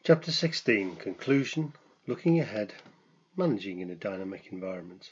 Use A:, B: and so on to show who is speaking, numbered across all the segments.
A: Chapter 16, Conclusion, Looking Ahead, Managing in a Dynamic Environment.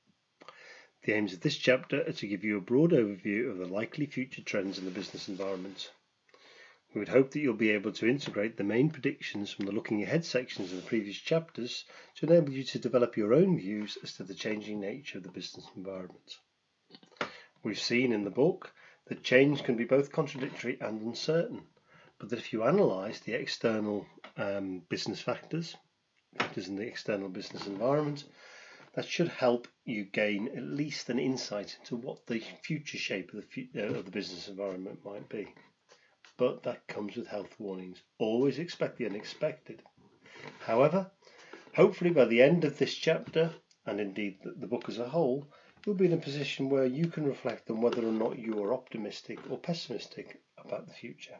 A: The aims of this chapter are to give you a broad overview of the likely future trends in the business environment. We would hope that you'll be able to integrate the main predictions from the Looking Ahead sections of the previous chapters to enable you to develop your own views as to the changing nature of the business environment. We've seen in the book that change can be both contradictory and uncertain, but that if you analyse the external business factors in the external business environment, that should help you gain at least an insight into what the future shape of the business environment might be. But that comes with health warnings. Always expect the unexpected. However, hopefully by the end of this chapter, and indeed the book as a whole, you'll be in a position where you can reflect on whether or not you are optimistic or pessimistic about the future.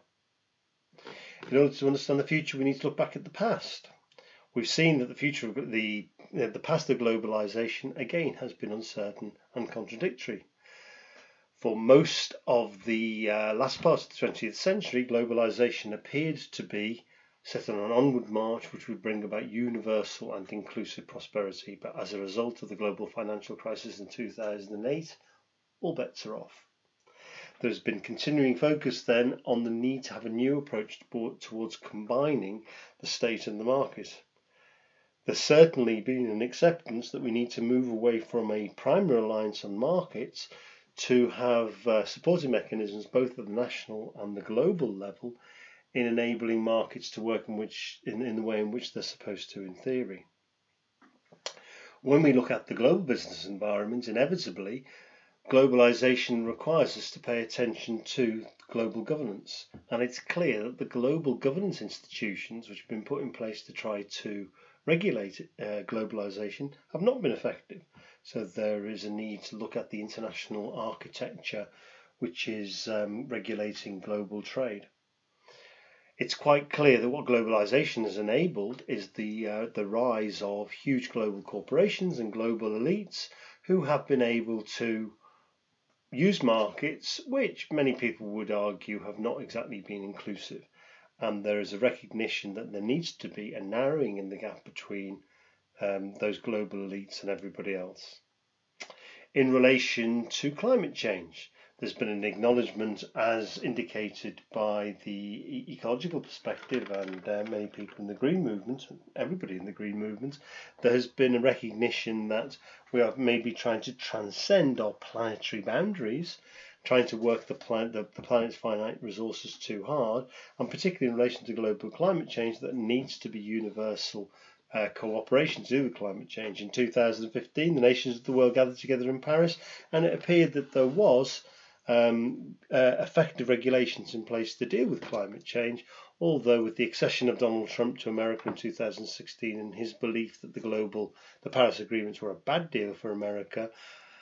A: In order to understand the future, we need to look back at the past. We've seen that the past of globalization again has been uncertain and contradictory. For most of the last part of the 20th century, globalization appeared to be set on an onward march which would bring about universal and inclusive prosperity. But as a result of the global financial crisis in 2008, all bets are off. There has been continuing focus then on the need to have a new approach towards combining the state and the market. There's certainly been an acceptance that we need to move away from a primary reliance on markets to have supporting mechanisms both at the national and the global level in enabling markets to work in the way in which they're supposed to in theory. When we look at the global business environment, inevitably globalization requires us to pay attention to global governance, and it's clear that the global governance institutions which have been put in place to try to regulate globalization have not been effective. So there is a need to look at the international architecture which is regulating global trade. It's quite clear that what globalization has enabled is the rise of huge global corporations and global elites who have been able to use markets which many people would argue have not exactly been inclusive. And there is a recognition that there needs to be a narrowing in the gap between those global elites and everybody else. In relation to climate change, there's been an acknowledgement, as indicated by the ecological perspective and many people in the green movement, everybody in the green movement, there has been a recognition that we are maybe trying to transcend our planetary boundaries, trying to work the planet's finite resources too hard, and particularly in relation to global climate change, that needs to be universal cooperation to do with climate change. In 2015, the nations of the world gathered together in Paris, and it appeared that there was effective regulations in place to deal with climate change, although with the accession of Donald Trump to America in 2016 and his belief that the Paris agreements were a bad deal for America,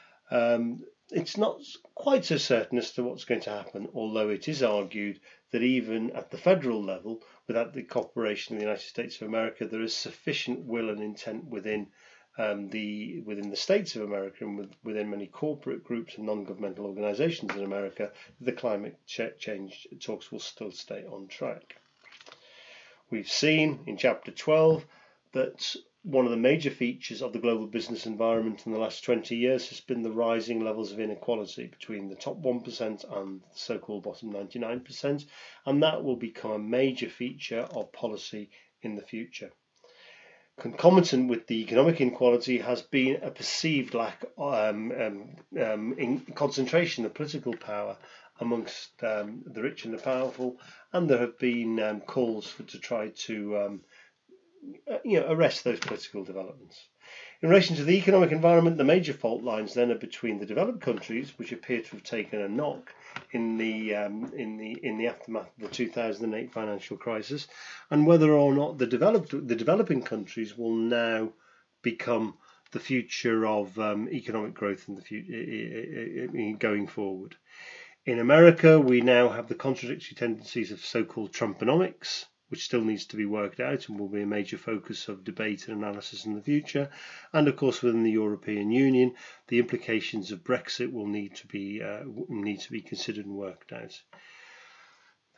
A: it's not quite so certain as to what's going to happen, although it is argued that even at the federal level, without the cooperation of the United States of America, there is sufficient will and intent within the states of America and within many corporate groups and non-governmental organizations in America, the climate change talks will still stay on track. We've seen in chapter 12 that one of the major features of the global business environment in the last 20 years has been the rising levels of inequality between the top 1% and the so-called bottom 99%, and that will become a major feature of policy in the future. Concomitant with the economic inequality has been a perceived lack in concentration of political power amongst the rich and the powerful, and there have been calls to try to arrest those political developments. In relation to the economic environment, the major fault lines then are between the developed countries, which appear to have taken a knock in the aftermath of the 2008 financial crisis, and whether or not the developing countries will now become the future of economic growth in the future going forward. In America, we now have the contradictory tendencies of so-called Trumponomics, which still needs to be worked out and will be a major focus of debate and analysis in the future. And of course, within the European Union, the implications of Brexit will need to be considered and worked out.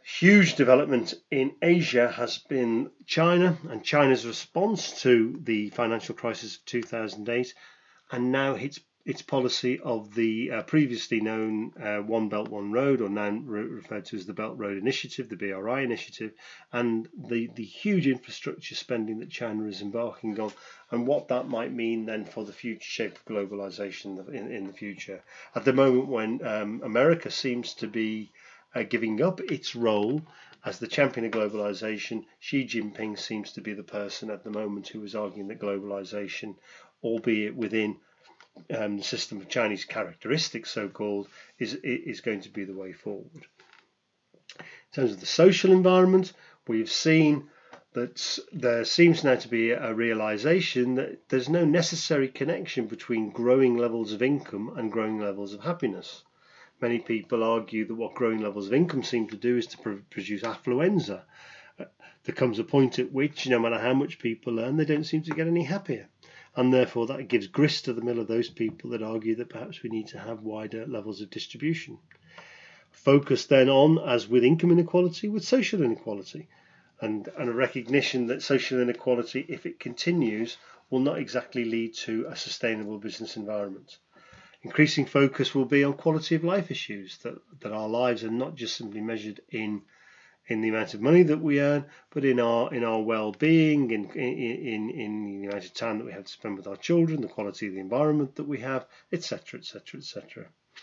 A: Huge development in Asia has been China and China's response to the financial crisis of 2008, and now its policy of the previously known One Belt, One Road, or now referred to as the Belt Road Initiative, the BRI initiative, and the huge infrastructure spending that China is embarking on, and what that might mean then for the future shape of globalization in the future. At the moment when America seems to be giving up its role as the champion of globalization, Xi Jinping seems to be the person at the moment who is arguing that globalization, albeit within the system of Chinese characteristics, so-called, is going to be the way forward. In terms of the social environment, we've seen that there seems now to be a realization that there's no necessary connection between growing levels of income and growing levels of happiness. Many people argue that what growing levels of income seem to do is to produce affluenza. There comes a point at which, no matter how much people earn, they don't seem to get any happier. And therefore that gives grist to the mill of those people that argue that perhaps we need to have wider levels of distribution. Focus then on, as with income inequality, with social inequality, and a recognition that social inequality, if it continues, will not exactly lead to a sustainable business environment. Increasing focus will be on quality of life issues, that our lives are not just simply measured in the amount of money that we earn, but in our well-being, in the amount of time that we have to spend with our children, the quality of the environment that we have, etc., etc., etc.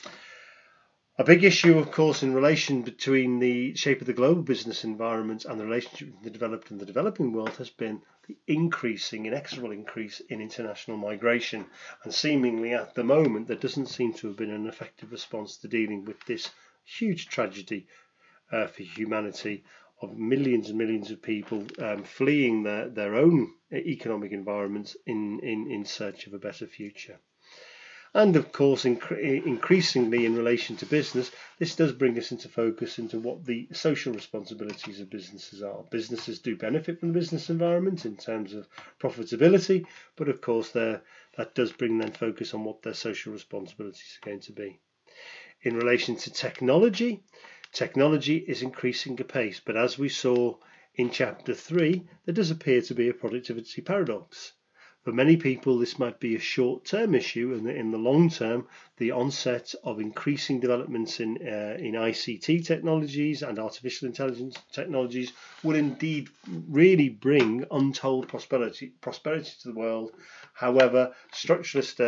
A: A big issue, of course, in relation between the shape of the global business environment and the relationship between the developed and the developing world has been the inexorable increase in international migration. And seemingly at the moment, there doesn't seem to have been an effective response to dealing with this huge tragedy for humanity of millions and millions of people fleeing their own economic environments in search of a better future. And of course, increasingly in relation to business, this does bring us into focus into what the social responsibilities of businesses are. Businesses do benefit from the business environment in terms of profitability, but of course that does bring then focus on what their social responsibilities are going to be. In relation to technology, technology is increasing apace, but as we saw in chapter 3, there does appear to be a productivity paradox. For many people, this might be a short-term issue, and in the long term, the onset of increasing developments in ICT technologies and artificial intelligence technologies will indeed really bring untold prosperity to the world. However, structuralist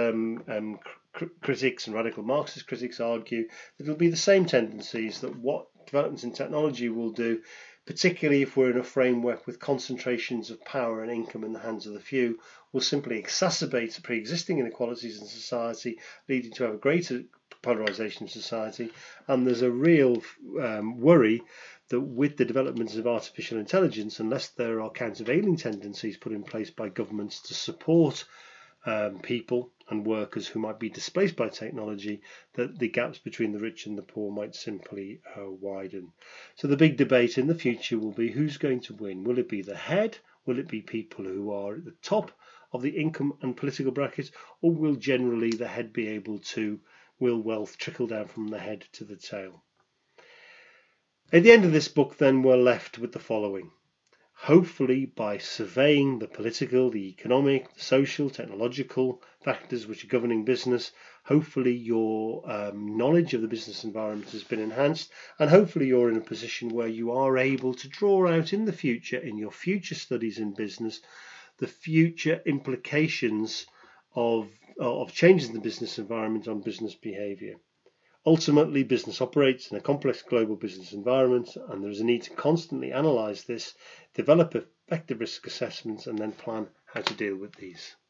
A: critics and radical Marxist critics argue that it will be the same tendencies that what developments in technology will do, particularly if we're in a framework with concentrations of power and income in the hands of the few, will simply exacerbate pre-existing inequalities in society, leading to a greater polarization of society. And there's a real worry that with the developments of artificial intelligence, unless there are countervailing tendencies put in place by governments to support people and workers who might be displaced by technology, that the gaps between the rich and the poor might simply widen. So the big debate in the future will be who's going to win. Will it be the head? Will it be people who are at the top of the income and political bracket? Or will generally the head be able to, will wealth trickle down from the head to the tail? At the end of this book then we're left with the following. Hopefully, by surveying the political, the economic, the social, technological factors which are governing business, hopefully your knowledge of the business environment has been enhanced, and hopefully you're in a position where you are able to draw out in the future, in your future studies in business, the future implications of changes in the business environment on business behaviour. Ultimately, business operates in a complex global business environment, and there is a need to constantly analyse this, develop effective risk assessments, and then plan how to deal with these.